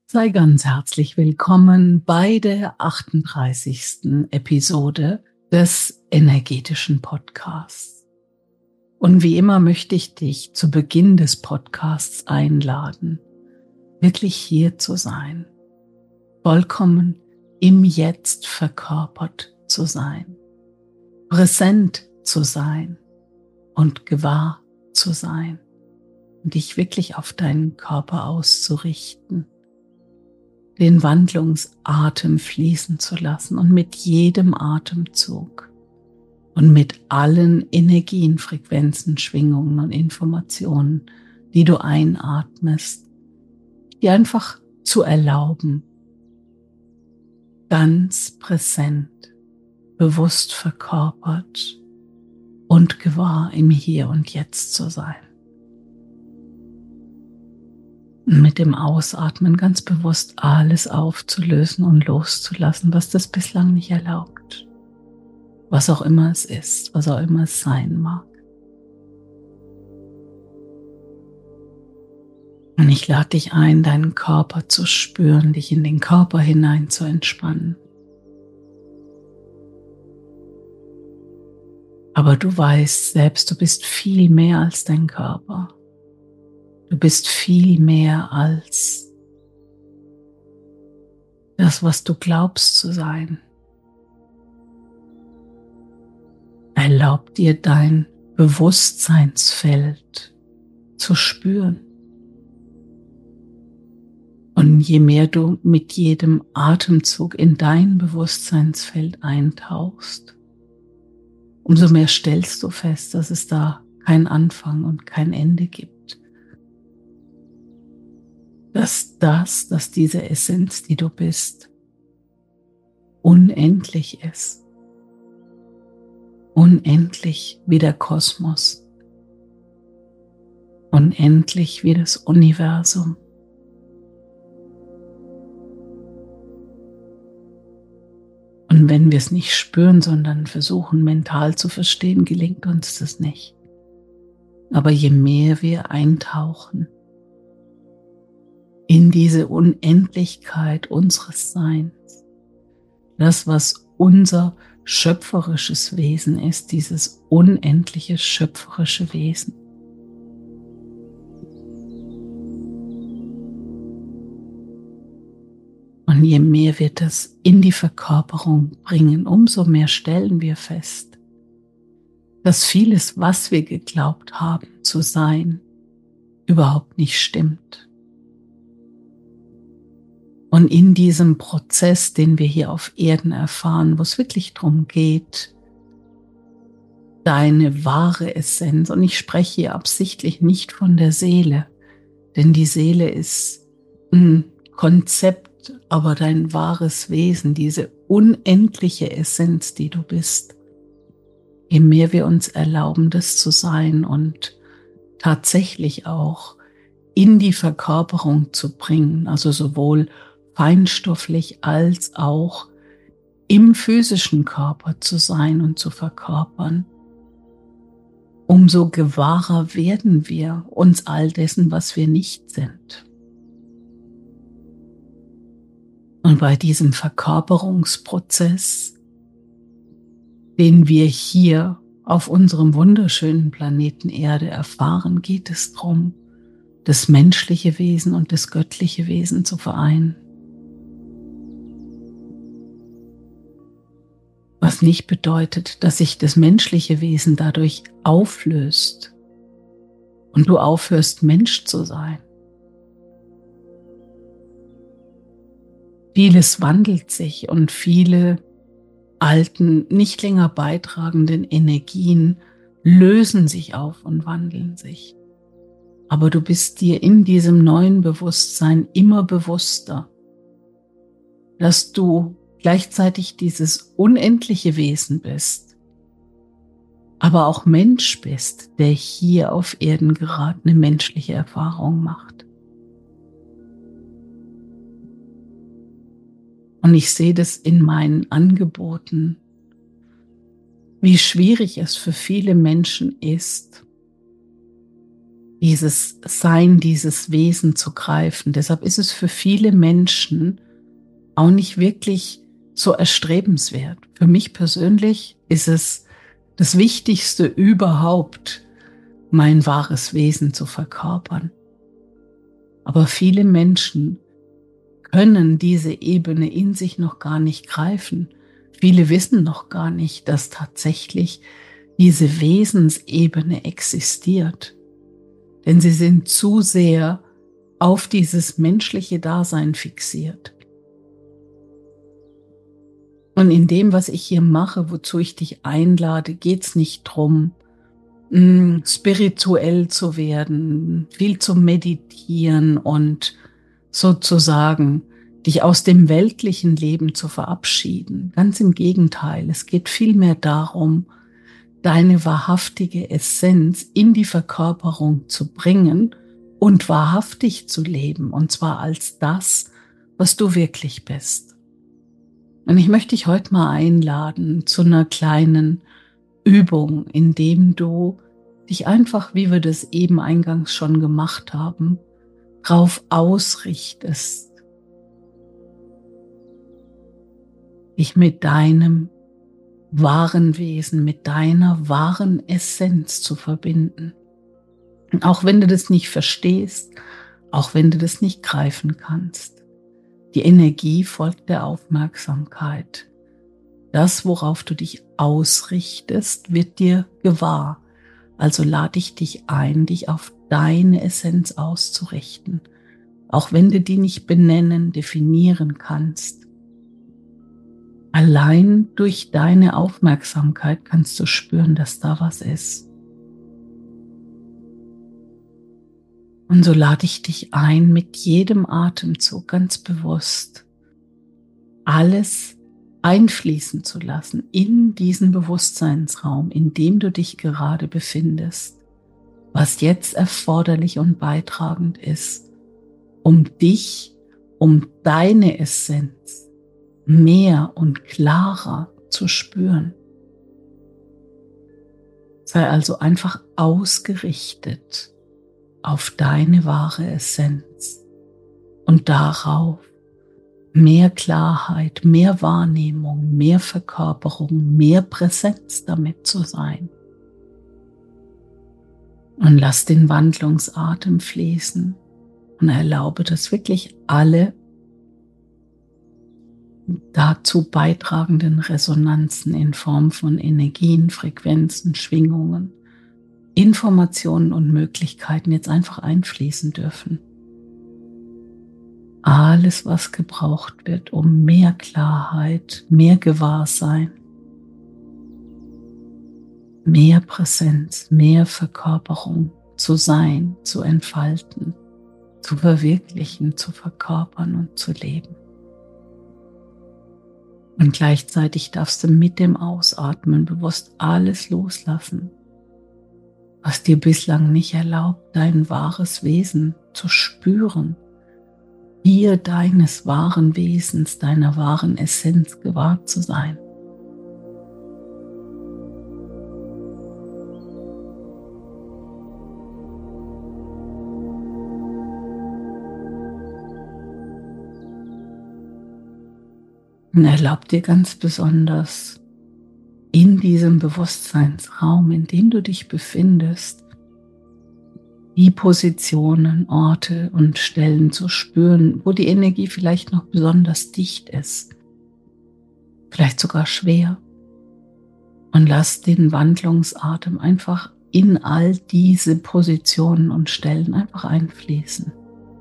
Sei ganz herzlich willkommen bei der 38. Episode des Energetischen Podcasts. Und wie immer möchte ich dich zu Beginn des Podcasts einladen, wirklich hier zu sein, vollkommen im Jetzt verkörpert zu sein, präsent zu sein und gewahr zu sein und dich wirklich auf deinen Körper auszurichten, den Wandlungsatem fließen zu lassen und mit jedem Atemzug und mit allen Energien, Frequenzen, Schwingungen und Informationen, die du einatmest, dir einfach zu erlauben, ganz präsent, bewusst verkörpert und gewahr im Hier und Jetzt zu sein. Mit dem Ausatmen ganz bewusst alles aufzulösen und loszulassen, was das bislang nicht erlaubt. Was auch immer es ist, was auch immer es sein mag. Und ich lade dich ein, deinen Körper zu spüren, dich in den Körper hinein zu entspannen. Aber du weißt selbst, du bist viel mehr als dein Körper. Du bist viel mehr als das, was du glaubst zu sein. Erlaub dir, dein Bewusstseinsfeld zu spüren. Und je mehr du mit jedem Atemzug in dein Bewusstseinsfeld eintauchst, umso mehr stellst du fest, dass es da keinen Anfang und kein Ende gibt. Dass diese Essenz, die du bist, unendlich ist. Unendlich wie der Kosmos. Unendlich wie das Universum. Und wenn wir es nicht spüren, sondern versuchen mental zu verstehen, gelingt uns das nicht. Aber je mehr wir eintauchen in diese Unendlichkeit unseres Seins, das, was unser schöpferisches Wesen ist, dieses unendliche schöpferische Wesen. Und je mehr wir das in die Verkörperung bringen, umso mehr stellen wir fest, dass vieles, was wir geglaubt haben zu sein, überhaupt nicht stimmt. Und in diesem Prozess, den wir hier auf Erden erfahren, wo es wirklich darum geht, deine wahre Essenz, und ich spreche hier absichtlich nicht von der Seele, denn die Seele ist ein Konzept, aber dein wahres Wesen, diese unendliche Essenz, die du bist, je mehr wir uns erlauben, das zu sein und tatsächlich auch in die Verkörperung zu bringen, also sowohl feinstofflich als auch im physischen Körper zu sein und zu verkörpern, umso gewahrer werden wir uns all dessen, was wir nicht sind. Und bei diesem Verkörperungsprozess, den wir hier auf unserem wunderschönen Planeten Erde erfahren, geht es darum, das menschliche Wesen und das göttliche Wesen zu vereinen. Was nicht bedeutet, dass sich das menschliche Wesen dadurch auflöst und du aufhörst, Mensch zu sein. Vieles wandelt sich und viele alten, nicht länger beitragenden Energien lösen sich auf und wandeln sich. Aber du bist dir in diesem neuen Bewusstsein immer bewusster, dass du gleichzeitig dieses unendliche Wesen bist, aber auch Mensch bist, der hier auf Erden gerade eine menschliche Erfahrung macht. Und ich sehe das in meinen Angeboten, wie schwierig es für viele Menschen ist, dieses Sein, dieses Wesen zu greifen. Deshalb ist es für viele Menschen auch nicht wirklich so erstrebenswert. Für mich persönlich ist es das Wichtigste überhaupt, mein wahres Wesen zu verkörpern. Aber viele Menschen können diese Ebene in sich noch gar nicht greifen. Viele wissen noch gar nicht, dass tatsächlich diese Wesensebene existiert. Denn sie sind zu sehr auf dieses menschliche Dasein fixiert. Und in dem, was ich hier mache, wozu ich dich einlade, geht es nicht darum, spirituell zu werden, viel zu meditieren und sozusagen dich aus dem weltlichen Leben zu verabschieden. Ganz im Gegenteil, es geht vielmehr darum, deine wahrhaftige Essenz in die Verkörperung zu bringen und wahrhaftig zu leben, und zwar als das, was du wirklich bist. Und ich möchte dich heute mal einladen zu einer kleinen Übung, indem du dich einfach, wie wir das eben eingangs schon gemacht haben, darauf ausrichtest, dich mit deinem wahren Wesen, mit deiner wahren Essenz zu verbinden. Und auch wenn du das nicht verstehst, auch wenn du das nicht greifen kannst, die Energie folgt der Aufmerksamkeit. Das, worauf du dich ausrichtest, wird dir gewahr. Also lade ich dich ein, dich auf deine Essenz auszurichten, auch wenn du die nicht benennen, definieren kannst. Allein durch deine Aufmerksamkeit kannst du spüren, dass da was ist. Und so lade ich dich ein, mit jedem Atemzug ganz bewusst alles einfließen zu lassen in diesen Bewusstseinsraum, in dem du dich gerade befindest, was jetzt erforderlich und beitragend ist, um dich, um deine Essenz mehr und klarer zu spüren. Sei also einfach ausgerichtet auf deine wahre Essenz und darauf, mehr Klarheit, mehr Wahrnehmung, mehr Verkörperung, mehr Präsenz damit zu sein. Und lass den Wandlungsatem fließen und erlaube, dass wirklich alle dazu beitragenden Resonanzen in Form von Energien, Frequenzen, Schwingungen, Informationen und Möglichkeiten jetzt einfach einfließen dürfen. Alles, was gebraucht wird, um mehr Klarheit, mehr Gewahrsein, mehr Präsenz, mehr Verkörperung zu sein, zu entfalten, zu verwirklichen, zu verkörpern und zu leben. Und gleichzeitig darfst du mit dem Ausatmen bewusst alles loslassen, was dir bislang nicht erlaubt, dein wahres Wesen zu spüren, dir deines wahren Wesens, deiner wahren Essenz gewahr zu sein. Und erlaub dir ganz besonders in diesem Bewusstseinsraum, in dem du dich befindest, die Positionen, Orte und Stellen zu spüren, wo die Energie vielleicht noch besonders dicht ist, vielleicht sogar schwer. Und lass den Wandlungsatem einfach in all diese Positionen und Stellen einfach einfließen.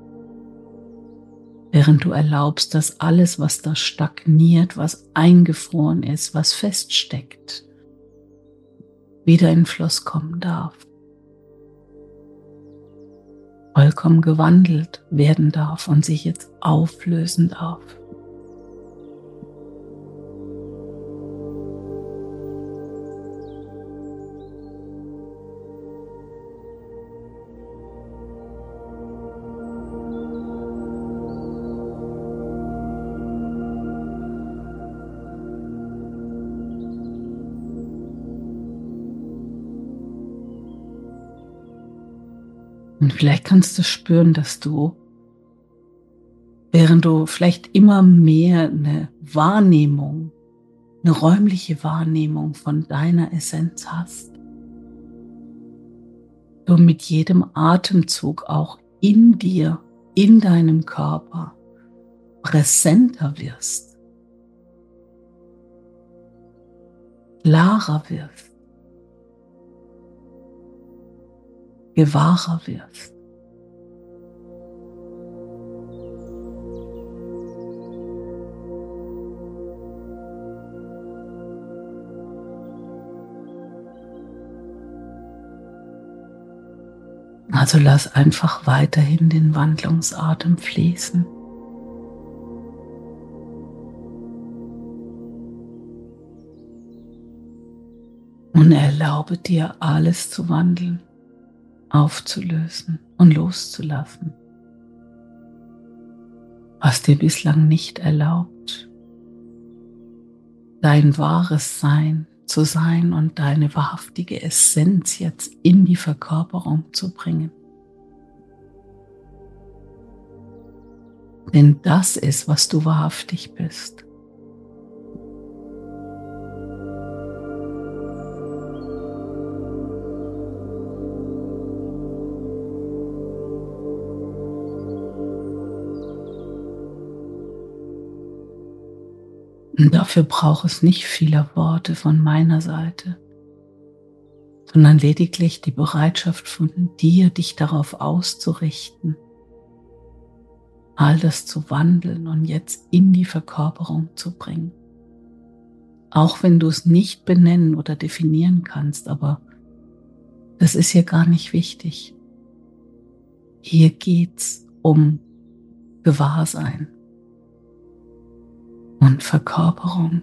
Während du erlaubst, dass alles, was da stagniert, was eingefroren ist, was feststeckt, wieder in Fluss kommen darf. Vollkommen gewandelt werden darf und sich jetzt auflösen darf. Und vielleicht kannst du spüren, dass du, während du vielleicht immer mehr eine Wahrnehmung, eine räumliche Wahrnehmung von deiner Essenz hast, du mit jedem Atemzug auch in dir, in deinem Körper präsenter wirst, klarer wirst, gewahrer wirst. Also lass einfach weiterhin den Wandlungsatem fließen. Und erlaube dir, alles zu wandeln, aufzulösen und loszulassen, was dir bislang nicht erlaubt, dein wahres Sein zu sein und deine wahrhaftige Essenz jetzt in die Verkörperung zu bringen. Denn das ist, was du wahrhaftig bist. Und dafür braucht es nicht viele Worte von meiner Seite, sondern lediglich die Bereitschaft von dir, dich darauf auszurichten, all das zu wandeln und jetzt in die Verkörperung zu bringen. Auch wenn du es nicht benennen oder definieren kannst, aber das ist hier gar nicht wichtig. Hier geht's um Gewahrsein und Verkörperung.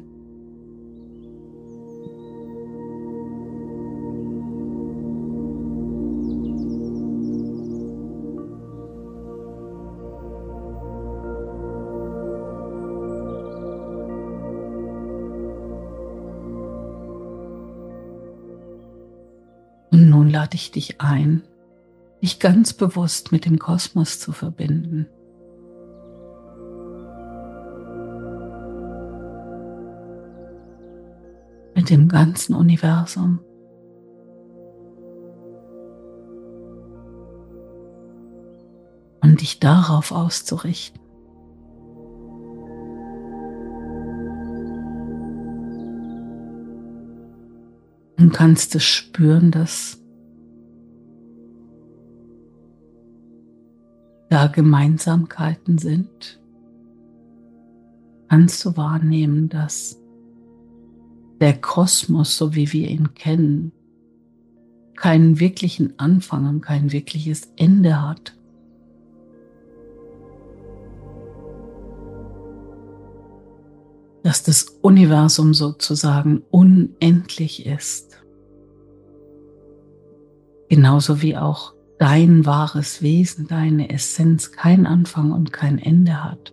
Und nun lade ich dich ein, dich ganz bewusst mit dem Kosmos zu verbinden. Mit dem ganzen Universum. Und dich darauf auszurichten. Und kannst es spüren, dass da Gemeinsamkeiten sind. Kannst du wahrnehmen, dass der Kosmos, so wie wir ihn kennen, keinen wirklichen Anfang und kein wirkliches Ende hat. Dass das Universum sozusagen unendlich ist. Genauso wie auch dein wahres Wesen, deine Essenz keinen Anfang und kein Ende hat.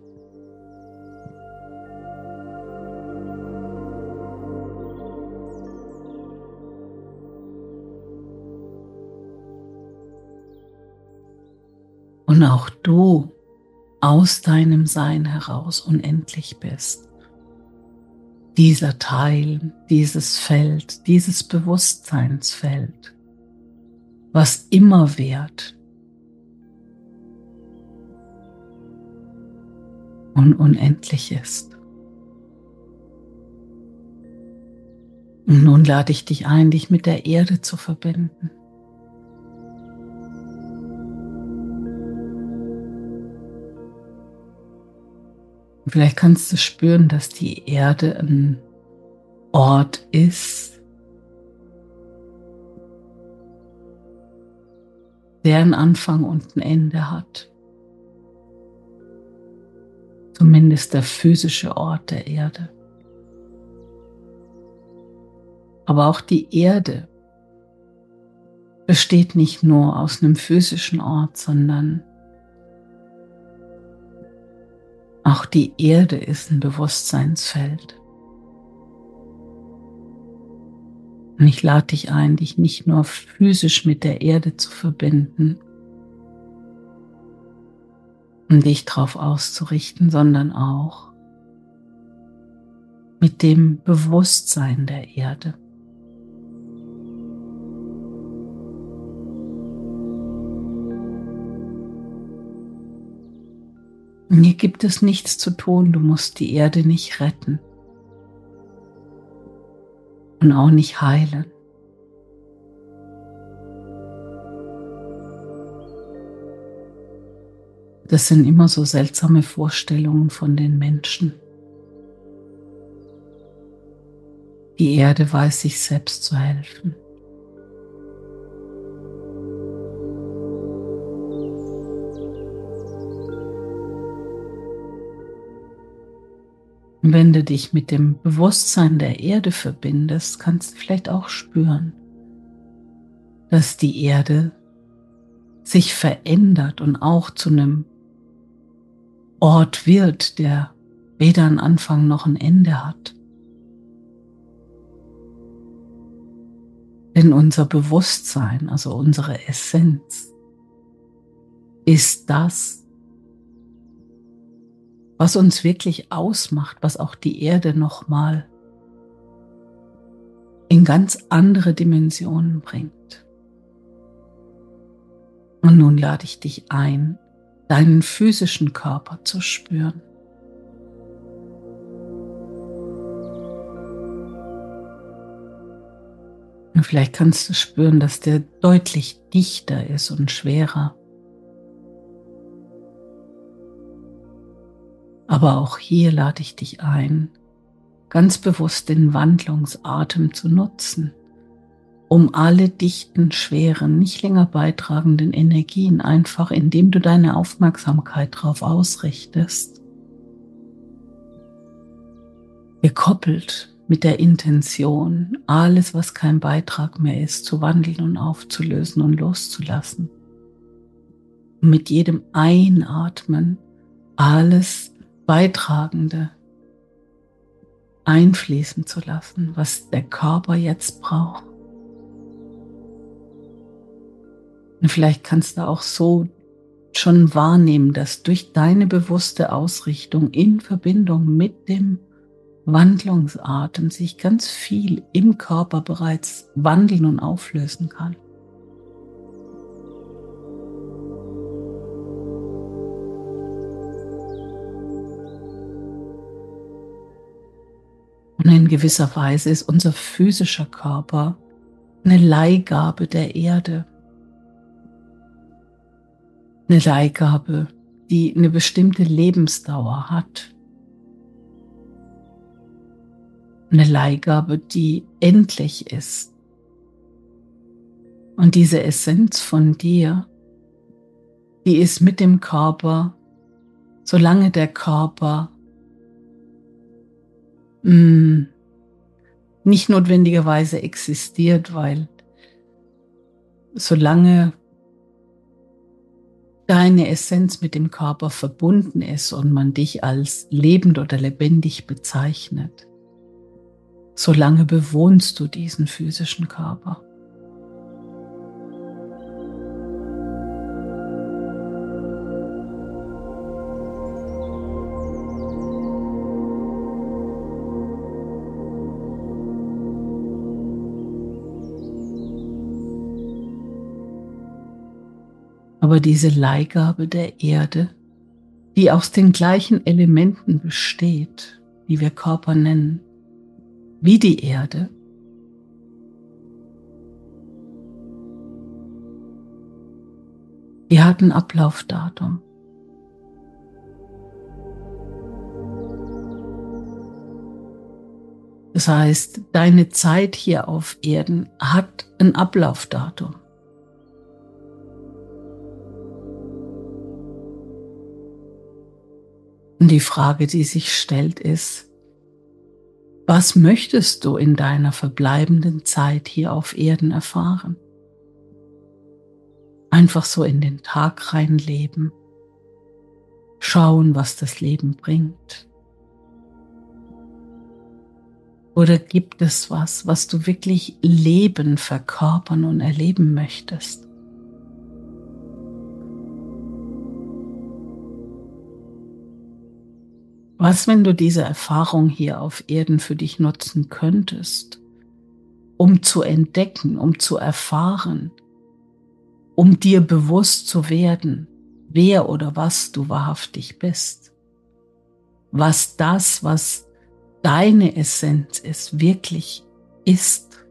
Und auch du aus deinem Sein heraus unendlich bist. Dieser Teil, dieses Feld, dieses Bewusstseinsfeld, was immer währt und unendlich ist. Und nun lade ich dich ein, dich mit der Erde zu verbinden. Vielleicht kannst du spüren, dass die Erde ein Ort ist, der einen Anfang und ein Ende hat. Zumindest der physische Ort der Erde. Aber auch die Erde besteht nicht nur aus einem physischen Ort, sondern auch die Erde ist ein Bewusstseinsfeld. Und ich lade dich ein, dich nicht nur physisch mit der Erde zu verbinden, um dich darauf auszurichten, sondern auch mit dem Bewusstsein der Erde. Und hier gibt es nichts zu tun, du musst die Erde nicht retten und auch nicht heilen. Das sind immer so seltsame Vorstellungen von den Menschen. Die Erde weiß sich selbst zu helfen. Und wenn du dich mit dem Bewusstsein der Erde verbindest, kannst du vielleicht auch spüren, dass die Erde sich verändert und auch zu einem Ort wird, der weder einen Anfang noch ein Ende hat. Denn unser Bewusstsein, also unsere Essenz, ist das, was uns wirklich ausmacht, was auch die Erde nochmal in ganz andere Dimensionen bringt. Und nun lade ich dich ein, deinen physischen Körper zu spüren. Und vielleicht kannst du spüren, dass der deutlich dichter ist und schwerer. Aber auch hier lade ich dich ein, ganz bewusst den Wandlungsatem zu nutzen, um alle dichten, schweren, nicht länger beitragenden Energien einfach, indem du deine Aufmerksamkeit darauf ausrichtest, gekoppelt mit der Intention, alles, was kein Beitrag mehr ist, zu wandeln und aufzulösen und loszulassen. Und mit jedem Einatmen alles Beitragende einfließen zu lassen, was der Körper jetzt braucht. Und vielleicht kannst du auch so schon wahrnehmen, dass durch deine bewusste Ausrichtung in Verbindung mit dem Wandlungsatem sich ganz viel im Körper bereits wandeln und auflösen kann. Und in gewisser Weise ist unser physischer Körper eine Leihgabe der Erde. Eine Leihgabe, die eine bestimmte Lebensdauer hat. Eine Leihgabe, die endlich ist. Und diese Essenz von dir, die ist mit dem Körper, solange der Körper nicht notwendigerweise existiert, weil solange deine Essenz mit dem Körper verbunden ist und man dich als lebend oder lebendig bezeichnet, solange bewohnst du diesen physischen Körper. Aber diese Leihgabe der Erde, die aus den gleichen Elementen besteht, die wir Körper nennen, wie die Erde, die hat ein Ablaufdatum. Das heißt, deine Zeit hier auf Erden hat ein Ablaufdatum. Und die Frage, die sich stellt, ist, was möchtest du in deiner verbleibenden Zeit hier auf Erden erfahren? Einfach so in den Tag reinleben, schauen, was das Leben bringt. Oder gibt es was, was du wirklich leben, verkörpern und erleben möchtest? Was, wenn du diese Erfahrung hier auf Erden für dich nutzen könntest, um zu entdecken, um zu erfahren, um dir bewusst zu werden, wer oder was du wahrhaftig bist? Was das, was deine Essenz ist, wirklich ist.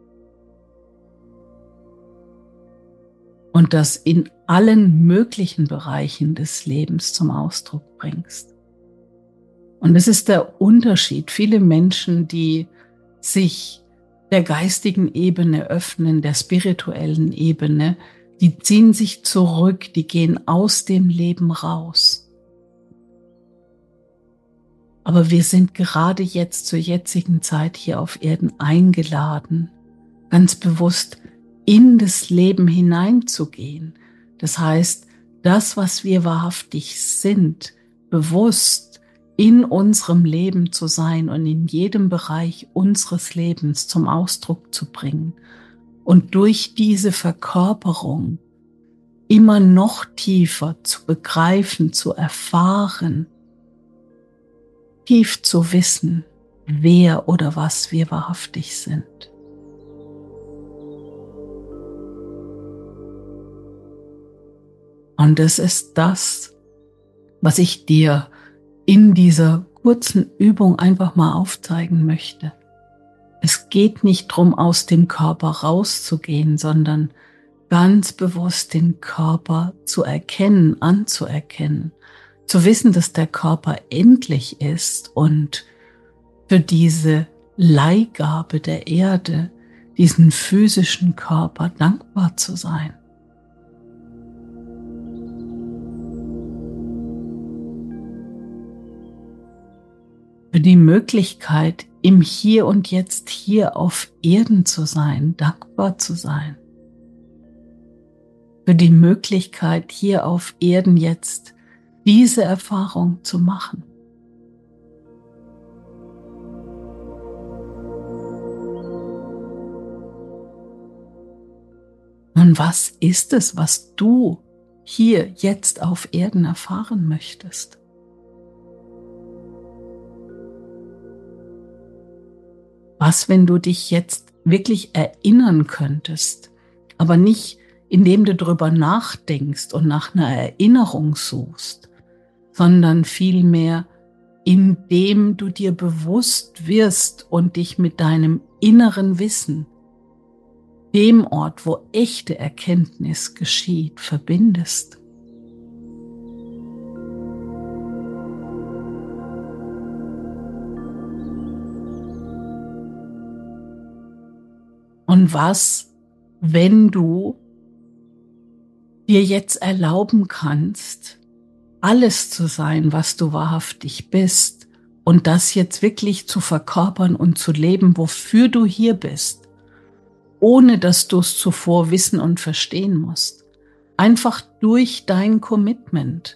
Und das in allen möglichen Bereichen des Lebens zum Ausdruck bringst. Und es ist der Unterschied. Viele Menschen, die sich der geistigen Ebene öffnen, der spirituellen Ebene, die ziehen sich zurück, die gehen aus dem Leben raus. Aber wir sind gerade jetzt zur jetzigen Zeit hier auf Erden eingeladen, ganz bewusst in das Leben hineinzugehen. Das heißt, das, was wir wahrhaftig sind, bewusst in unserem Leben zu sein und in jedem Bereich unseres Lebens zum Ausdruck zu bringen und durch diese Verkörperung immer noch tiefer zu begreifen, zu erfahren, tief zu wissen, wer oder was wir wahrhaftig sind. Und es ist das, was ich dir in dieser kurzen Übung einfach mal aufzeigen möchte. Es geht nicht darum, aus dem Körper rauszugehen, sondern ganz bewusst den Körper zu erkennen, anzuerkennen, zu wissen, dass der Körper endlich ist und für diese Leihgabe der Erde, diesen physischen Körper dankbar zu sein. Für die Möglichkeit, im Hier und Jetzt hier auf Erden zu sein, dankbar zu sein. Für die Möglichkeit, hier auf Erden jetzt diese Erfahrung zu machen. Und was ist es, was du hier jetzt auf Erden erfahren möchtest? Was, wenn du dich jetzt wirklich erinnern könntest, aber nicht indem du darüber nachdenkst und nach einer Erinnerung suchst, sondern vielmehr indem du dir bewusst wirst und dich mit deinem inneren Wissen, dem Ort, wo echte Erkenntnis geschieht, verbindest. Und was, wenn du dir jetzt erlauben kannst, alles zu sein, was du wahrhaftig bist und das jetzt wirklich zu verkörpern und zu leben, wofür du hier bist, ohne dass du es zuvor wissen und verstehen musst. Einfach durch dein Commitment.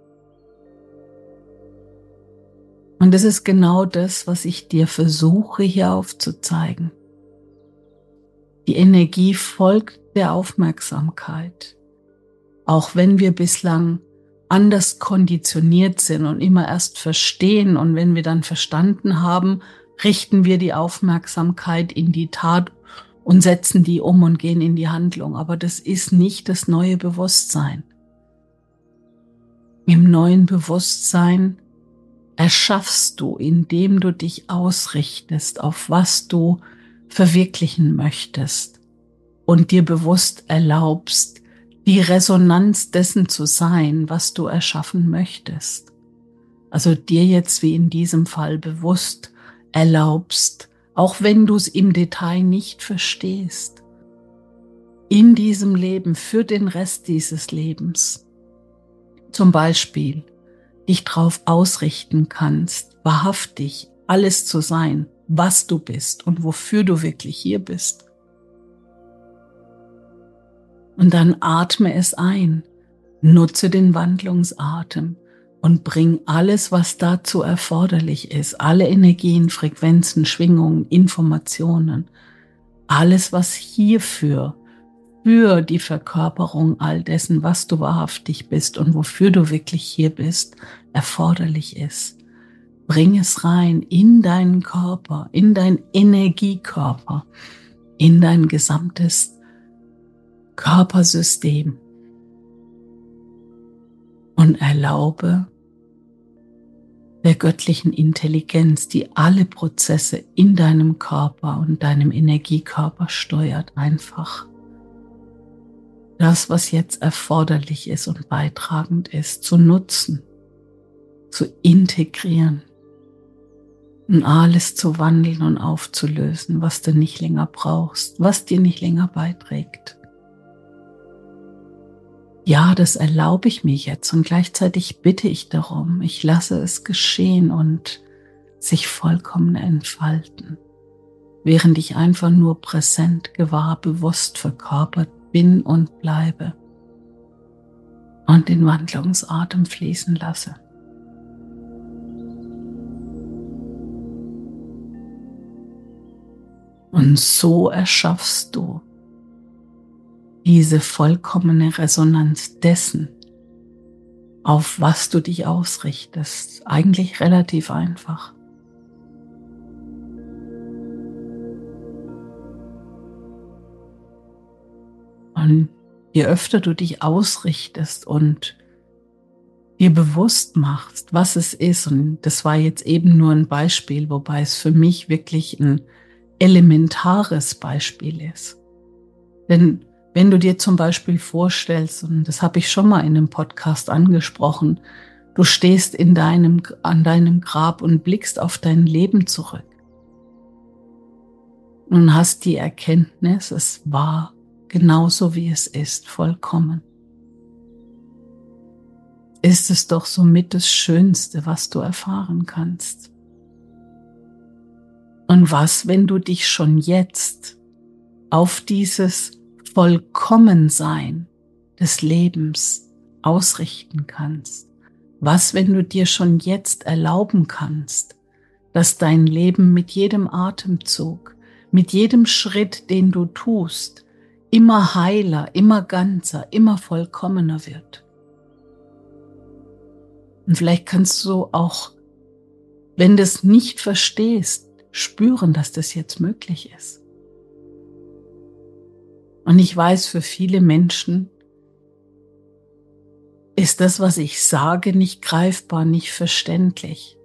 Und das ist genau das, was ich dir versuche hier aufzuzeigen. Die Energie folgt der Aufmerksamkeit. Auch wenn wir bislang anders konditioniert sind und immer erst verstehen und wenn wir dann verstanden haben, richten wir die Aufmerksamkeit in die Tat und setzen die um und gehen in die Handlung. Aber das ist nicht das neue Bewusstsein. Im neuen Bewusstsein erschaffst du, indem du dich ausrichtest, auf was du verwirklichen möchtest und dir bewusst erlaubst, die Resonanz dessen zu sein, was du erschaffen möchtest. Also dir jetzt wie in diesem Fall bewusst erlaubst, auch wenn du es im Detail nicht verstehst, in diesem Leben, für den Rest dieses Lebens, zum Beispiel dich darauf ausrichten kannst, wahrhaftig alles zu sein, was du bist und wofür du wirklich hier bist. Und dann atme es ein, nutze den Wandlungsatem und bring alles, was dazu erforderlich ist, alle Energien, Frequenzen, Schwingungen, Informationen, alles, was hierfür, für die Verkörperung all dessen, was du wahrhaftig bist und wofür du wirklich hier bist, erforderlich ist. Bring es rein in deinen Körper, in deinen Energiekörper, in dein gesamtes Körpersystem und erlaube der göttlichen Intelligenz, die alle Prozesse in deinem Körper und deinem Energiekörper steuert, einfach das, was jetzt erforderlich ist und beitragend ist, zu nutzen, zu integrieren und alles zu wandeln und aufzulösen, was du nicht länger brauchst, was dir nicht länger beiträgt. Ja, das erlaube ich mir jetzt und gleichzeitig bitte ich darum, ich lasse es geschehen und sich vollkommen entfalten, während ich einfach nur präsent, gewahr, bewusst verkörpert bin und bleibe und den Wandlungsatem fließen lasse. Und so erschaffst du diese vollkommene Resonanz dessen, auf was du dich ausrichtest. Eigentlich relativ einfach. Und je öfter du dich ausrichtest und dir bewusst machst, was es ist, und das war jetzt eben nur ein Beispiel, wobei es für mich wirklich ein elementares Beispiel ist. Denn wenn du dir zum Beispiel vorstellst, und das habe ich schon mal in einem Podcast angesprochen, du stehst an deinem Grab und blickst auf dein Leben zurück und hast die Erkenntnis, es war genauso wie es ist, vollkommen. Ist es doch somit das Schönste, was du erfahren kannst. Und was, wenn du dich schon jetzt auf dieses Vollkommensein des Lebens ausrichten kannst? Was, wenn du dir schon jetzt erlauben kannst, dass dein Leben mit jedem Atemzug, mit jedem Schritt, den du tust, immer heiler, immer ganzer, immer vollkommener wird? Und vielleicht kannst du auch, wenn du es nicht verstehst, spüren, dass das jetzt möglich ist. Und ich weiß, für viele Menschen ist das, was ich sage, nicht greifbar, nicht verständlich.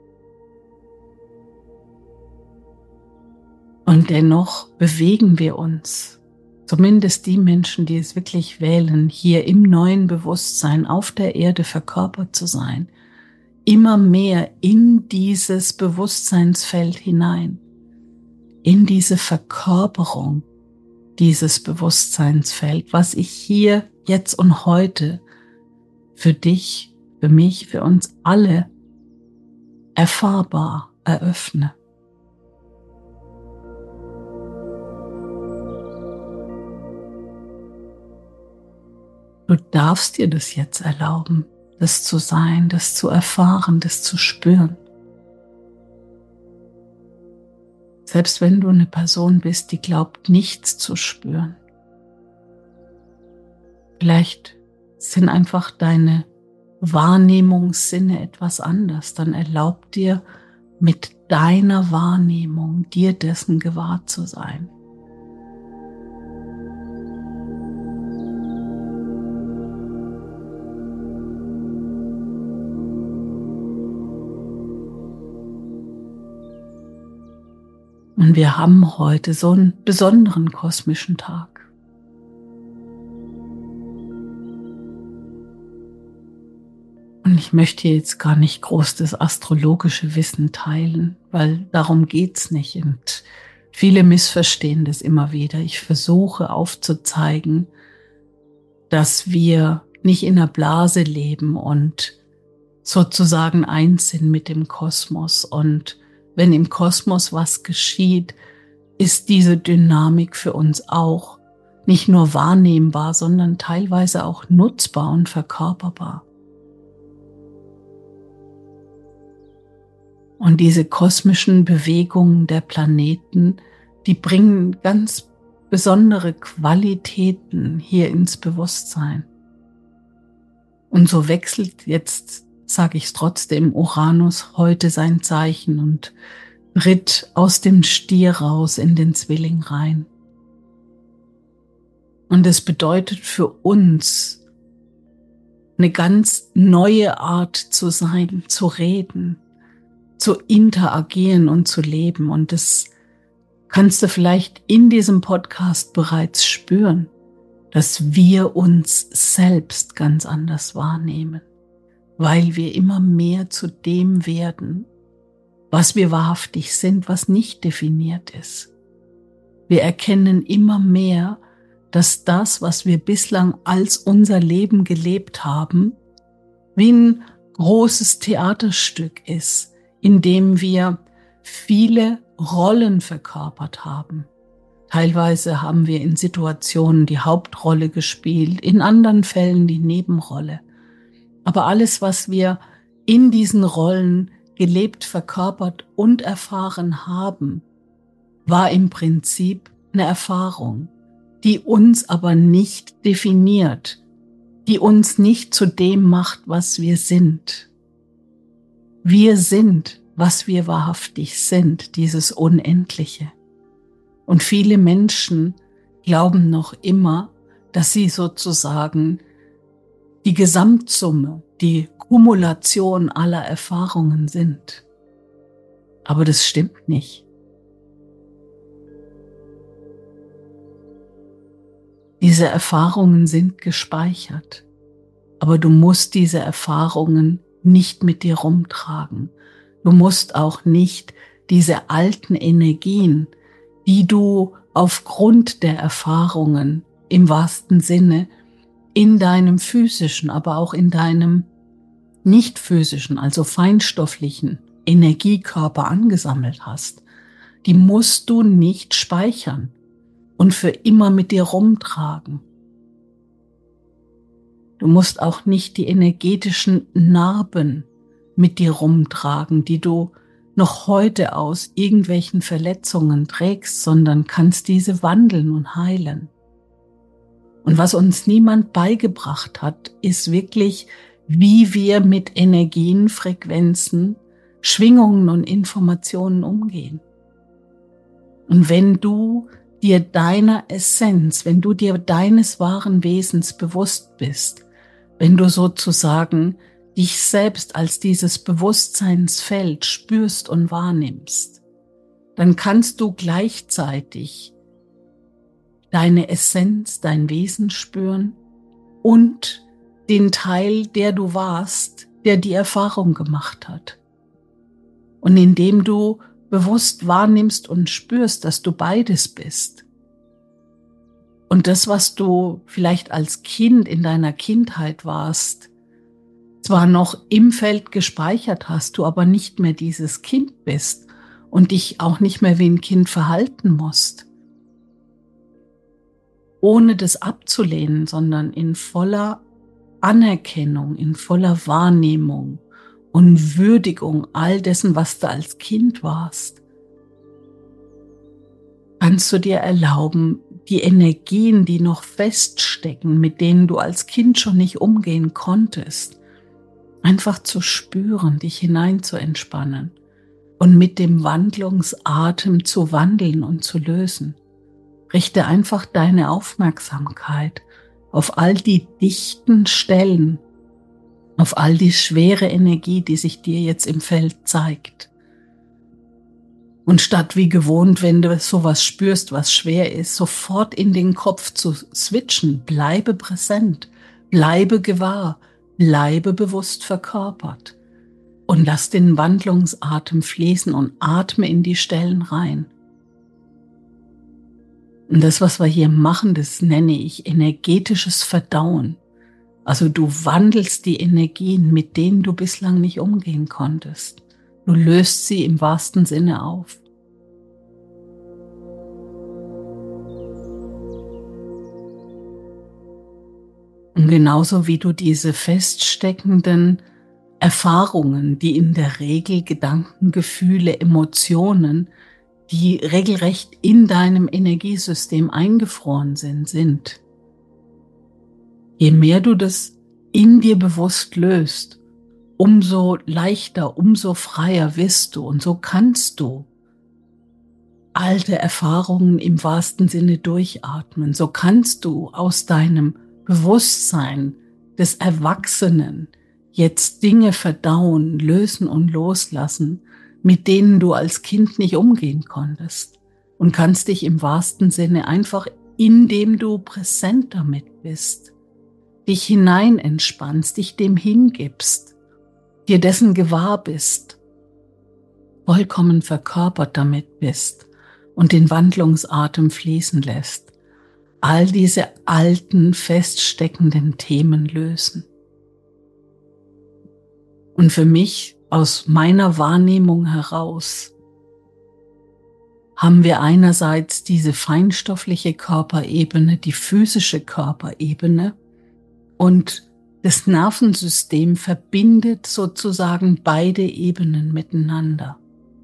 Und dennoch bewegen wir uns, zumindest die Menschen, die es wirklich wählen, hier im neuen Bewusstsein auf der Erde verkörpert zu sein, immer mehr in dieses Bewusstseinsfeld hinein, in diese Verkörperung dieses Bewusstseinsfeld, was ich hier, jetzt und heute für dich, für mich, für uns alle erfahrbar eröffne. Du darfst dir das jetzt erlauben, das zu sein, das zu erfahren, das zu spüren. Selbst wenn du eine Person bist, die glaubt, nichts zu spüren. Vielleicht sind einfach deine Wahrnehmungssinne etwas anders. Dann erlaub dir, mit deiner Wahrnehmung dir dessen gewahr zu sein. Und wir haben heute so einen besonderen kosmischen Tag. Und ich möchte jetzt gar nicht groß das astrologische Wissen teilen, weil darum geht's nicht. Und viele missverstehen das immer wieder. Ich versuche aufzuzeigen, dass wir nicht in einer Blase leben und sozusagen eins sind mit dem Kosmos. Und wenn im Kosmos was geschieht, ist diese Dynamik für uns auch nicht nur wahrnehmbar, sondern teilweise auch nutzbar und verkörperbar. Und diese kosmischen Bewegungen der Planeten, die bringen ganz besondere Qualitäten hier ins Bewusstsein. Und so wechselt jetzt sage ich es trotzdem, Uranus heute sein Zeichen und tritt aus dem Stier raus in den Zwilling rein. Und es bedeutet für uns, eine ganz neue Art zu sein, zu reden, zu interagieren und zu leben. Und das kannst du vielleicht in diesem Podcast bereits spüren, dass wir uns selbst ganz anders wahrnehmen, weil wir immer mehr zu dem werden, was wir wahrhaftig sind, was nicht definiert ist. Wir erkennen immer mehr, dass das, was wir bislang als unser Leben gelebt haben, wie ein großes Theaterstück ist, in dem wir viele Rollen verkörpert haben. Teilweise haben wir in Situationen die Hauptrolle gespielt, in anderen Fällen die Nebenrolle. Aber alles, was wir in diesen Rollen gelebt, verkörpert und erfahren haben, war im Prinzip eine Erfahrung, die uns aber nicht definiert, die uns nicht zu dem macht, was wir sind. Wir sind, was wir wahrhaftig sind, dieses Unendliche. Und viele Menschen glauben noch immer, dass sie sozusagen die Gesamtsumme, die Kumulation aller Erfahrungen sind. Aber das stimmt nicht. Diese Erfahrungen sind gespeichert, aber du musst diese Erfahrungen nicht mit dir rumtragen. Du musst auch nicht diese alten Energien, die du aufgrund der Erfahrungen im wahrsten Sinne in deinem physischen, aber auch in deinem nicht physischen, also feinstofflichen Energiekörper angesammelt hast, die musst du nicht speichern und für immer mit dir rumtragen. Du musst auch nicht die energetischen Narben mit dir rumtragen, die du noch heute aus irgendwelchen Verletzungen trägst, sondern kannst diese wandeln und heilen. Und was uns niemand beigebracht hat, ist wirklich, wie wir mit Energien, Frequenzen, Schwingungen und Informationen umgehen. Und wenn du dir deiner Essenz, wenn du dir deines wahren Wesens bewusst bist, wenn du sozusagen dich selbst als dieses Bewusstseinsfeld spürst und wahrnimmst, dann kannst du gleichzeitig deine Essenz, dein Wesen spüren und den Teil, der du warst, der die Erfahrung gemacht hat. Und indem du bewusst wahrnimmst und spürst, dass du beides bist und das, was du vielleicht als Kind in deiner Kindheit warst, zwar noch im Feld gespeichert hast, du aber nicht mehr dieses Kind bist und dich auch nicht mehr wie ein Kind verhalten musst, ohne das abzulehnen, sondern in voller Anerkennung, in voller Wahrnehmung und Würdigung all dessen, was du als Kind warst, kannst du dir erlauben, die Energien, die noch feststecken, mit denen du als Kind schon nicht umgehen konntest, einfach zu spüren, dich hinein zu entspannen und mit dem Wandlungsatem zu wandeln und zu lösen. Richte einfach deine Aufmerksamkeit auf all die dichten Stellen, auf all die schwere Energie, die sich dir jetzt im Feld zeigt. Und statt wie gewohnt, wenn du sowas spürst, was schwer ist, sofort in den Kopf zu switchen, bleibe präsent, bleibe gewahr, bleibe bewusst verkörpert und lass den Wandlungsatem fließen und atme in die Stellen rein. Und das, was wir hier machen, das nenne ich energetisches Verdauen. Also du wandelst die Energien, mit denen du bislang nicht umgehen konntest. Du löst sie im wahrsten Sinne auf. Und genauso wie du diese feststeckenden Erfahrungen, die in der Regel Gedanken, Gefühle, Emotionen, die regelrecht in deinem Energiesystem eingefroren sind. Je mehr du das in dir bewusst löst umso leichter, umso freier wirst du und so kannst du alte Erfahrungen im wahrsten Sinne durchatmen. So kannst du aus deinem Bewusstsein des Erwachsenen jetzt Dinge verdauen, lösen und loslassen, mit denen du als Kind nicht umgehen konntest. Und kannst dich im wahrsten Sinne einfach, indem du präsent damit bist, dich hinein entspannst, dich dem hingibst, dir dessen gewahr bist, vollkommen verkörpert damit bist und den Wandlungsatem fließen lässt, all diese alten, feststeckenden Themen lösen. Und für mich, aus meiner Wahrnehmung heraus, haben wir einerseits diese feinstoffliche Körperebene, die physische Körperebene, und das Nervensystem verbindet sozusagen beide Ebenen miteinander.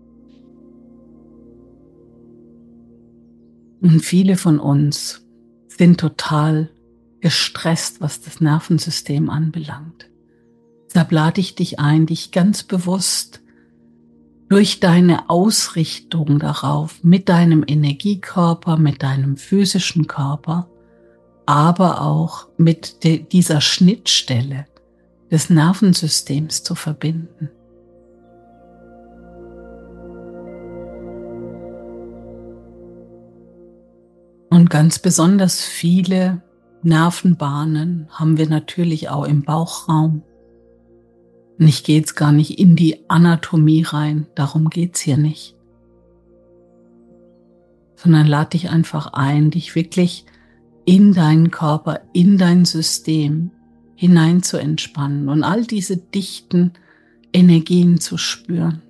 Und viele von uns sind total gestresst, was das Nervensystem anbelangt. Deshalb lade ich dich ein, dich ganz bewusst durch deine Ausrichtung darauf, mit deinem Energiekörper, mit deinem physischen Körper, aber auch mit dieser Schnittstelle des Nervensystems zu verbinden. Und ganz besonders viele Nervenbahnen haben wir natürlich auch im Bauchraum. Und ich gehe jetzt gar nicht in die Anatomie rein, darum geht's hier nicht. Sondern lade dich einfach ein, dich wirklich in deinen Körper, in dein System hinein zu entspannen und all diese dichten Energien zu spüren.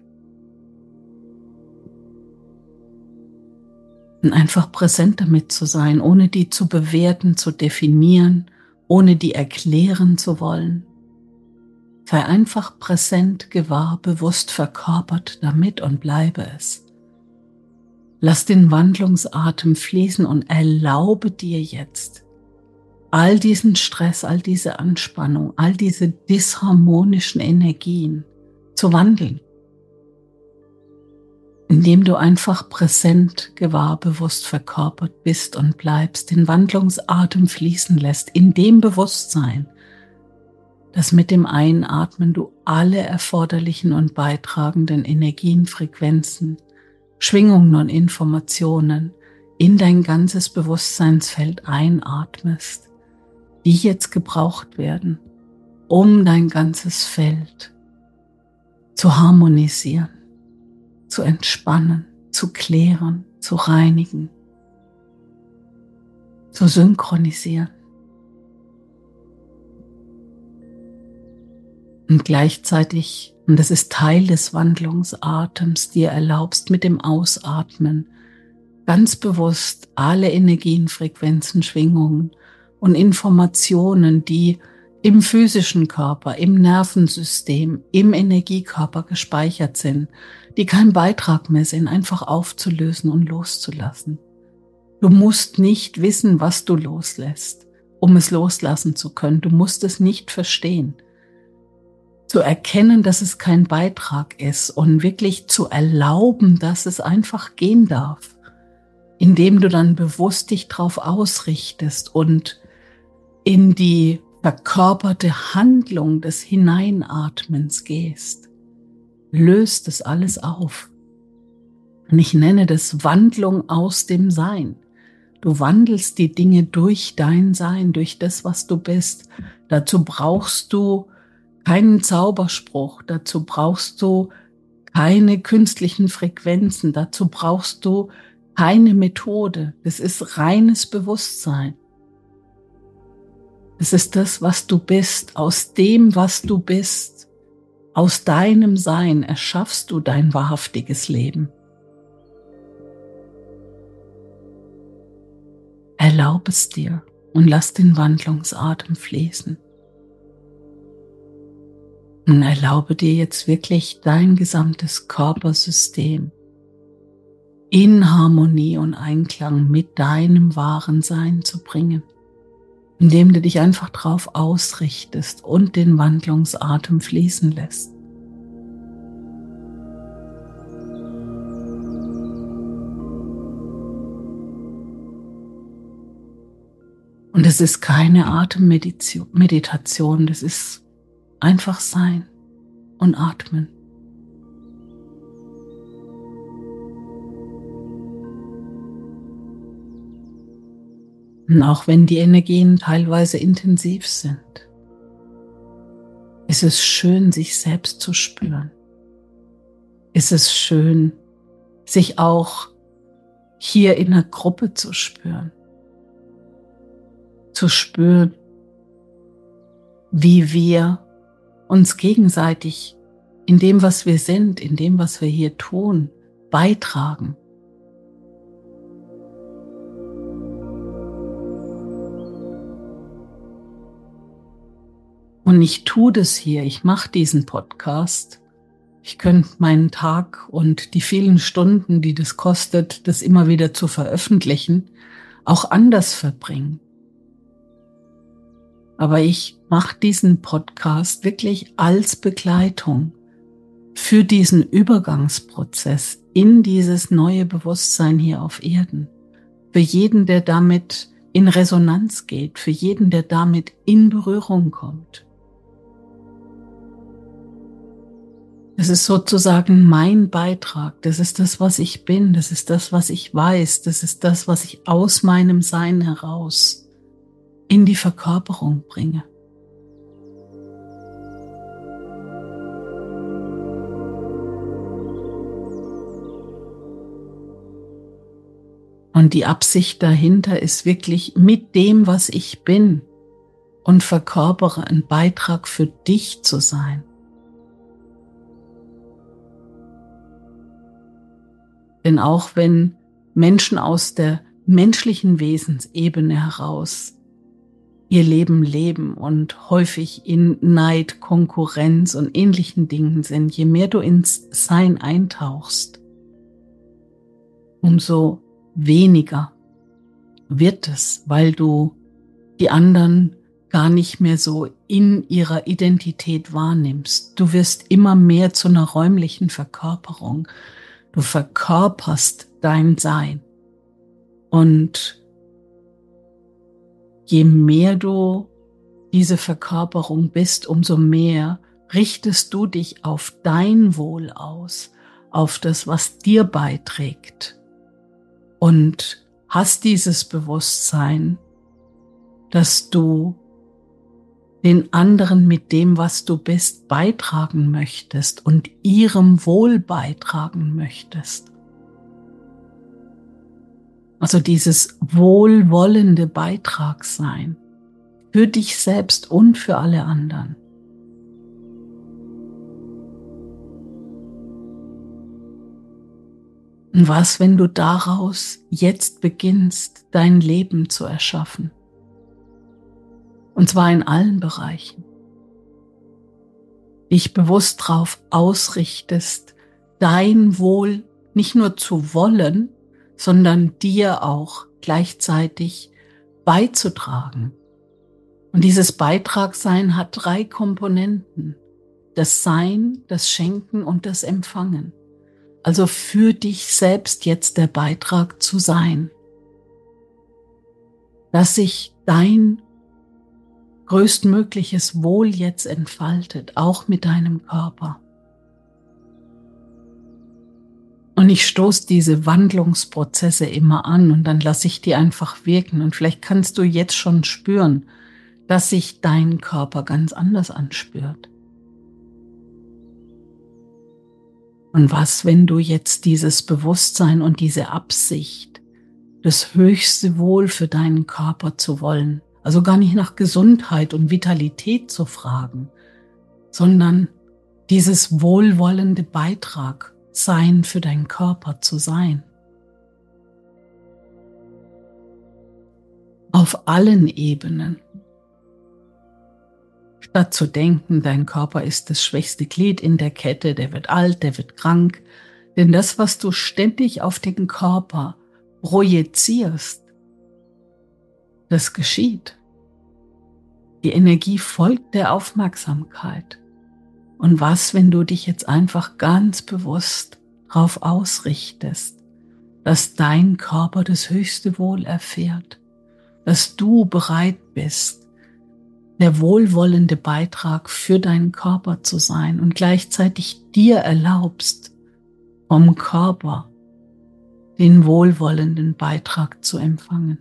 Und einfach präsent damit zu sein, ohne die zu bewerten, zu definieren, ohne die erklären zu wollen. Sei einfach präsent, gewahr, bewusst verkörpert damit und bleibe es. Lass den Wandlungsatem fließen und erlaube dir jetzt all diesen Stress, all diese Anspannung, all diese disharmonischen Energien zu wandeln. Indem du einfach präsent, gewahr, bewusst verkörpert bist und bleibst, den Wandlungsatem fließen lässt, in dem Bewusstsein, dass mit dem Einatmen du alle erforderlichen und beitragenden Energien, Frequenzen, Schwingungen und Informationen in dein ganzes Bewusstseinsfeld einatmest, die jetzt gebraucht werden, um dein ganzes Feld zu harmonisieren, zu entspannen, zu klären, zu reinigen, zu synchronisieren. Und gleichzeitig, und das ist Teil des Wandlungsatems, dir erlaubst mit dem Ausatmen ganz bewusst alle Energien, Frequenzen, Schwingungen und Informationen, die im physischen Körper, im Nervensystem, im Energiekörper gespeichert sind, die kein Beitrag mehr sind, einfach aufzulösen und loszulassen. Du musst nicht wissen, was du loslässt, um es loslassen zu können. Du musst es nicht verstehen. Zu erkennen, dass es kein Beitrag ist und wirklich zu erlauben, dass es einfach gehen darf, indem du dann bewusst dich darauf ausrichtest und in die verkörperte Handlung des Hineinatmens gehst, löst es alles auf. Und ich nenne das Wandlung aus dem Sein. Du wandelst die Dinge durch dein Sein, durch das, was du bist. Dazu brauchst du keinen Zauberspruch, dazu brauchst du keine künstlichen Frequenzen, dazu brauchst du keine Methode. Das ist reines Bewusstsein. Es ist das, was du bist. Aus dem, was du bist, aus deinem Sein erschaffst du dein wahrhaftiges Leben. Erlaub es dir und lass den Wandlungsatem fließen. Und erlaube dir jetzt wirklich dein gesamtes Körpersystem in Harmonie und Einklang mit deinem wahren Sein zu bringen. indem du dich einfach drauf ausrichtest und den Wandlungsatem fließen lässt. Und es ist keine Atemmeditation, das ist einfach Sein und Atmen. Und auch wenn die Energien teilweise intensiv sind, ist es schön, sich selbst zu spüren. Ist es schön, sich auch hier in der Gruppe zu spüren. Zu spüren, wie wir uns gegenseitig in dem, was wir sind, in dem, was wir hier tun, beitragen. Und ich tue das hier, ich mache diesen Podcast. Ich könnte meinen Tag und die vielen Stunden, die das kostet, das immer wieder zu veröffentlichen, auch anders verbringen. Aber ich mache diesen Podcast wirklich als Begleitung für diesen Übergangsprozess in dieses neue Bewusstsein hier auf Erden. Für jeden, der damit in Resonanz geht, für jeden, der damit in Berührung kommt. Es ist sozusagen mein Beitrag, das ist das, was ich bin, das ist das, was ich weiß, das ist das, was ich aus meinem Sein heraus in die Verkörperung bringe. Und die Absicht dahinter ist wirklich mit dem, was ich bin und verkörpere, ein Beitrag für dich zu sein. Denn auch wenn Menschen aus der menschlichen Wesensebene heraus ihr Leben leben und häufig in Neid, Konkurrenz und ähnlichen Dingen sind, je mehr du ins Sein eintauchst, umso weniger wird es, weil du die anderen gar nicht mehr so in ihrer Identität wahrnimmst. Du wirst immer mehr zu einer räumlichen Verkörperung. Du verkörperst dein Sein. Und je mehr du diese Verkörperung bist, umso mehr richtest du dich auf dein Wohl aus, auf das, was dir beiträgt. Und hast dieses Bewusstsein, dass du den anderen mit dem, was du bist, beitragen möchtest und ihrem Wohl beitragen möchtest. Also dieses wohlwollende Beitragssein für dich selbst und für alle anderen. Und was, wenn du daraus jetzt beginnst, dein Leben zu erschaffen? Und zwar in allen Bereichen. Dich bewusst darauf ausrichtest, dein Wohl nicht nur zu wollen, sondern dir auch gleichzeitig beizutragen. Und dieses Beitragsein hat 3 Komponenten. Das Sein, das Schenken und das Empfangen. Also für dich selbst jetzt der Beitrag zu sein. Dass sich dein größtmögliches Wohl jetzt entfaltet, auch mit deinem Körper. Und ich stoße diese Wandlungsprozesse immer an und dann lasse ich die einfach wirken. Und vielleicht kannst du jetzt schon spüren, dass sich dein Körper ganz anders anspürt. Und was, wenn du jetzt dieses Bewusstsein und diese Absicht, das höchste Wohl für deinen Körper zu wollen, also gar nicht nach Gesundheit und Vitalität zu fragen, sondern dieses wohlwollende Beitrag sein für deinen Körper zu sein. Auf allen Ebenen. Statt zu denken, dein Körper ist das schwächste Glied in der Kette, der wird alt, der wird krank. Denn das, was du ständig auf den Körper projizierst, das geschieht. Die Energie folgt der Aufmerksamkeit. Und was, wenn du dich jetzt einfach ganz bewusst darauf ausrichtest, dass dein Körper das höchste Wohl erfährt, dass du bereit bist, der wohlwollende Beitrag für deinen Körper zu sein und gleichzeitig dir erlaubst, vom Körper den wohlwollenden Beitrag zu empfangen.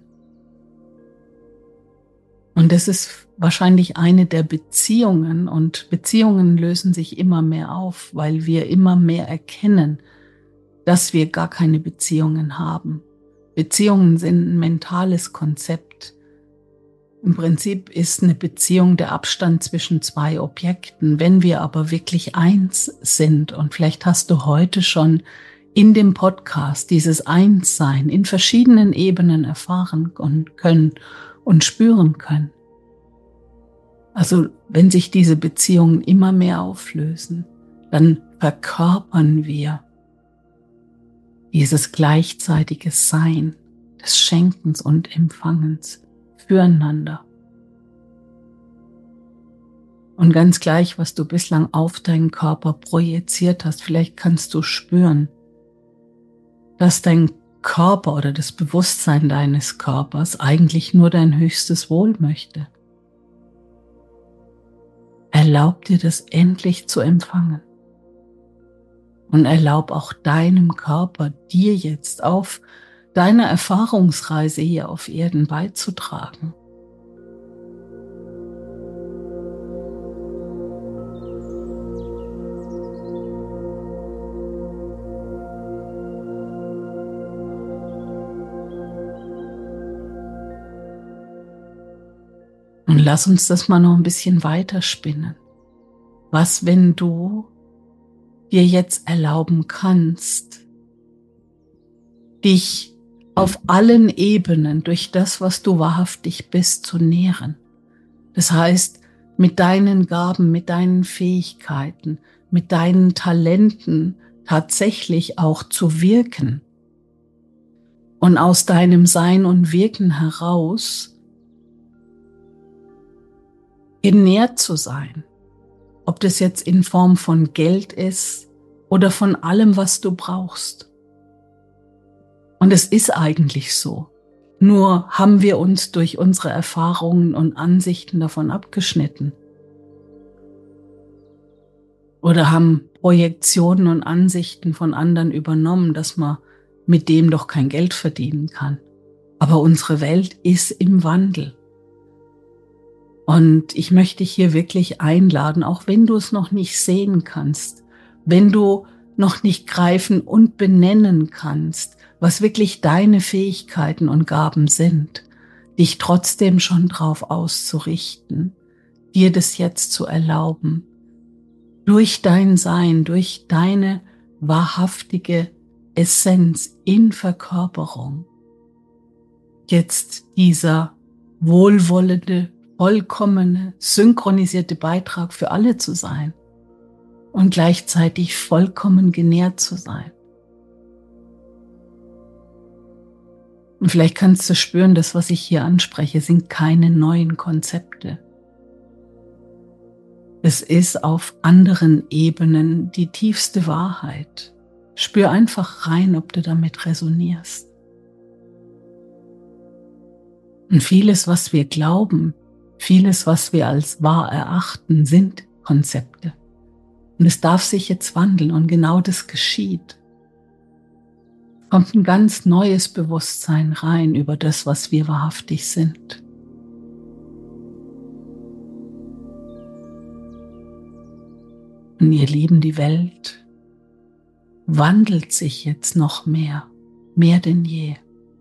Und das ist wahrscheinlich eine der Beziehungen, und Beziehungen lösen sich immer mehr auf, weil wir immer mehr erkennen, dass wir gar keine Beziehungen haben. Beziehungen sind ein mentales Konzept. Im Prinzip ist eine Beziehung der Abstand zwischen zwei Objekten. Wenn wir aber wirklich eins sind, und vielleicht hast du heute schon in dem Podcast dieses Einssein in verschiedenen Ebenen erfahren können und spüren können. Also wenn sich diese Beziehungen immer mehr auflösen, dann verkörpern wir dieses gleichzeitige Sein des Schenkens und Empfangens füreinander. Und ganz gleich, was du bislang auf deinen Körper projiziert hast, vielleicht kannst du spüren, dass dein Körper oder das Bewusstsein deines Körpers eigentlich nur dein höchstes Wohl möchte. Erlaub dir das endlich zu empfangen. Und erlaub auch deinem Körper, dir jetzt auf deiner Erfahrungsreise hier auf Erden beizutragen. Und lass uns das mal noch ein bisschen weiter spinnen. Was, wenn du dir jetzt erlauben kannst, dich auf allen Ebenen durch das, was du wahrhaftig bist, zu nähren. Das heißt, mit deinen Gaben, mit deinen Fähigkeiten, mit deinen Talenten tatsächlich auch zu wirken und aus deinem Sein und Wirken heraus genährt zu sein. Ob das jetzt in Form von Geld ist oder von allem, was du brauchst. Und es ist eigentlich so. Nur haben wir uns durch unsere Erfahrungen und Ansichten davon abgeschnitten. Oder haben Projektionen und Ansichten von anderen übernommen, dass man mit dem doch kein Geld verdienen kann. Aber unsere Welt ist im Wandel. Und ich möchte dich hier wirklich einladen, auch wenn du es noch nicht sehen kannst, wenn du noch nicht greifen und benennen kannst, was wirklich deine Fähigkeiten und Gaben sind, dich trotzdem schon drauf auszurichten, dir das jetzt zu erlauben, durch dein Sein, durch deine wahrhaftige Essenz in Verkörperung, jetzt dieser wohlwollende, vollkommene, synchronisierte Beitrag für alle zu sein und gleichzeitig vollkommen genährt zu sein. Und vielleicht kannst du spüren, das, was ich hier anspreche, sind keine neuen Konzepte. Es ist auf anderen Ebenen die tiefste Wahrheit. Spür einfach rein, ob du damit resonierst. Und vieles, was wir glauben, vieles, was wir als wahr erachten, sind Konzepte. Und es darf sich jetzt wandeln und genau das geschieht. Kommt ein ganz neues Bewusstsein rein über das, was wir wahrhaftig sind. Und ihr Lieben, die Welt wandelt sich jetzt noch mehr denn je.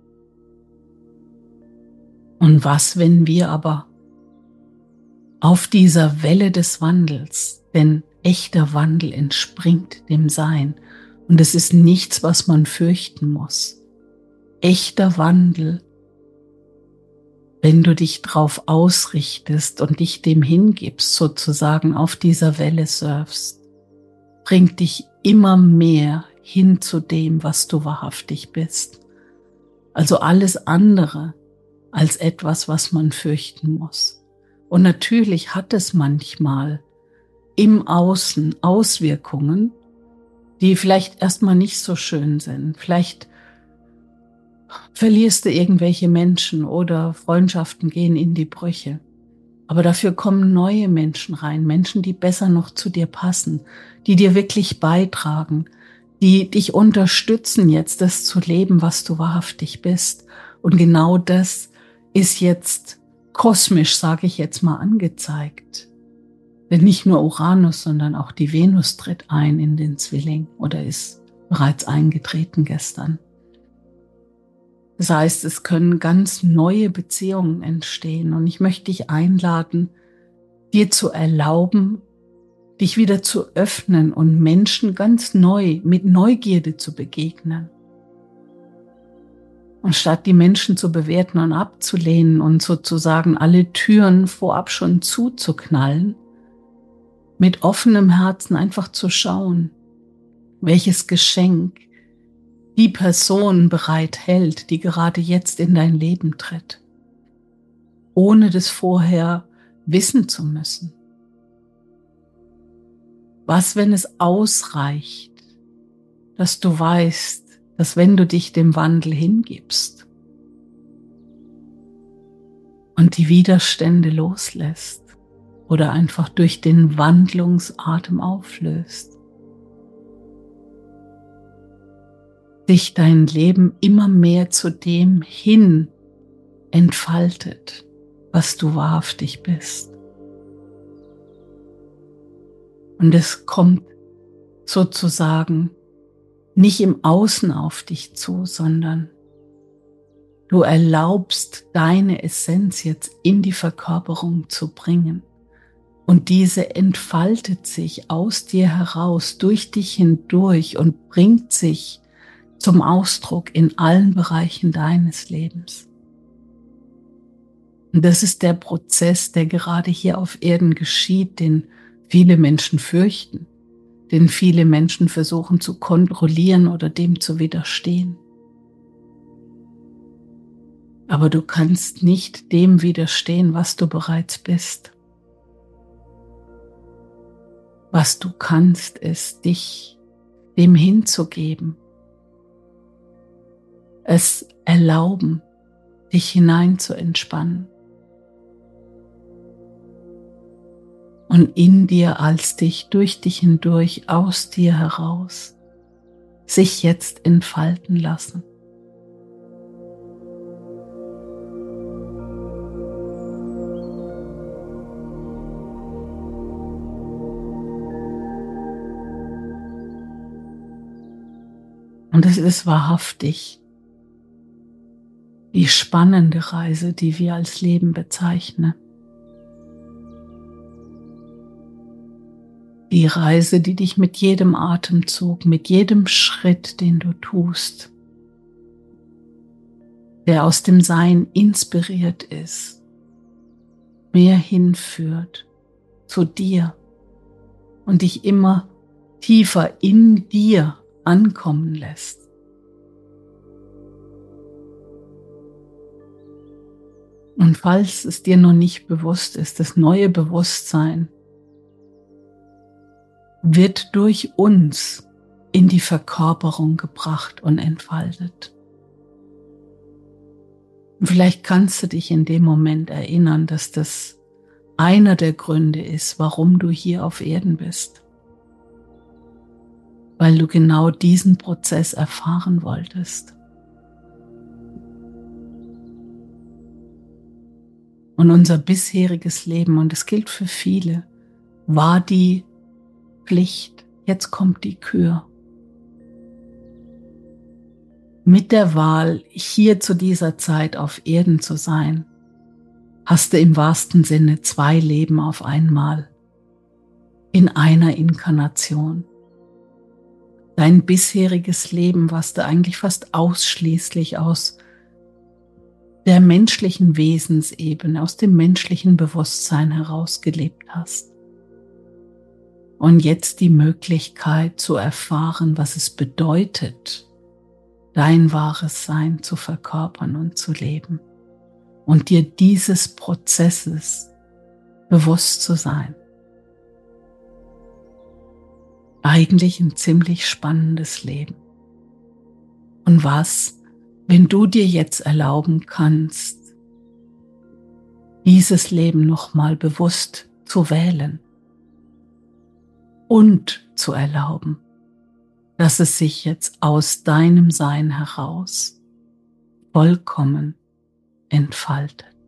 Und was, wenn wir aber auf dieser Welle des Wandels, denn echter Wandel entspringt dem Sein und es ist nichts, was man fürchten muss. Echter Wandel, wenn du dich drauf ausrichtest und dich dem hingibst, sozusagen auf dieser Welle surfst, bringt dich immer mehr hin zu dem, was du wahrhaftig bist. Also alles andere als etwas, was man fürchten muss. Und natürlich hat es manchmal im Außen Auswirkungen, die vielleicht erstmal nicht so schön sind. Vielleicht verlierst du irgendwelche Menschen oder Freundschaften gehen in die Brüche. Aber dafür kommen neue Menschen rein, Menschen, die besser noch zu dir passen, die dir wirklich beitragen, die dich unterstützen, jetzt das zu leben, was du wahrhaftig bist. Und genau das ist jetzt kosmisch, sage ich jetzt mal, angezeigt. Denn nicht nur Uranus, sondern auch die Venus tritt ein in den Zwilling oder ist bereits eingetreten gestern. Das heißt, es können ganz neue Beziehungen entstehen und ich möchte dich einladen, dir zu erlauben, dich wieder zu öffnen und Menschen ganz neu mit Neugierde zu begegnen. Und statt die Menschen zu bewerten und abzulehnen und sozusagen alle Türen vorab schon zuzuknallen, mit offenem Herzen einfach zu schauen, welches Geschenk die Person bereithält, die gerade jetzt in dein Leben tritt, ohne das vorher wissen zu müssen. Was, wenn es ausreicht, dass du weißt, dass wenn du dich dem Wandel hingibst und die Widerstände loslässt oder einfach durch den Wandlungsatem auflöst, sich dein Leben immer mehr zu dem hin entfaltet, was du wahrhaftig bist. Und es kommt sozusagen nicht im Außen auf dich zu, sondern du erlaubst deine Essenz jetzt in die Verkörperung zu bringen. Und diese entfaltet sich aus dir heraus, durch dich hindurch und bringt sich zum Ausdruck in allen Bereichen deines Lebens. Und das ist der Prozess, der gerade hier auf Erden geschieht, den viele Menschen fürchten, den viele Menschen versuchen zu kontrollieren oder dem zu widerstehen. Aber du kannst nicht dem widerstehen, was du bereits bist. Was du kannst, ist, dich dem hinzugeben, es erlauben, dich hinein zu entspannen. Und in dir als dich, durch dich hindurch, aus dir heraus, sich jetzt entfalten lassen. Und es ist wahrhaftig die spannende Reise, die wir als Leben bezeichnen. Die Reise, die dich mit jedem Atemzug, mit jedem Schritt, den du tust, der aus dem Sein inspiriert ist, mehr hinführt zu dir und dich immer tiefer in dir ankommen lässt. Und falls es dir noch nicht bewusst ist, das neue Bewusstsein wird durch uns in die Verkörperung gebracht und entfaltet. Und vielleicht kannst du dich in dem Moment erinnern, dass das einer der Gründe ist, warum du hier auf Erden bist. Weil du genau diesen Prozess erfahren wolltest. Und unser bisheriges Leben, und es gilt für viele, war die Pflicht. Jetzt kommt die Kür. Mit der Wahl, hier zu dieser Zeit auf Erden zu sein, hast du im wahrsten Sinne 2 Leben auf einmal in einer Inkarnation. Dein bisheriges Leben, was du eigentlich fast ausschließlich aus der menschlichen Wesensebene, aus dem menschlichen Bewusstsein heraus gelebt hast. Und jetzt die Möglichkeit zu erfahren, was es bedeutet, dein wahres Sein zu verkörpern und zu leben. Und dir dieses Prozesses bewusst zu sein. Eigentlich ein ziemlich spannendes Leben. Und was, wenn du dir jetzt erlauben kannst, dieses Leben nochmal bewusst zu wählen und zu erlauben, dass es sich jetzt aus deinem Sein heraus vollkommen entfaltet.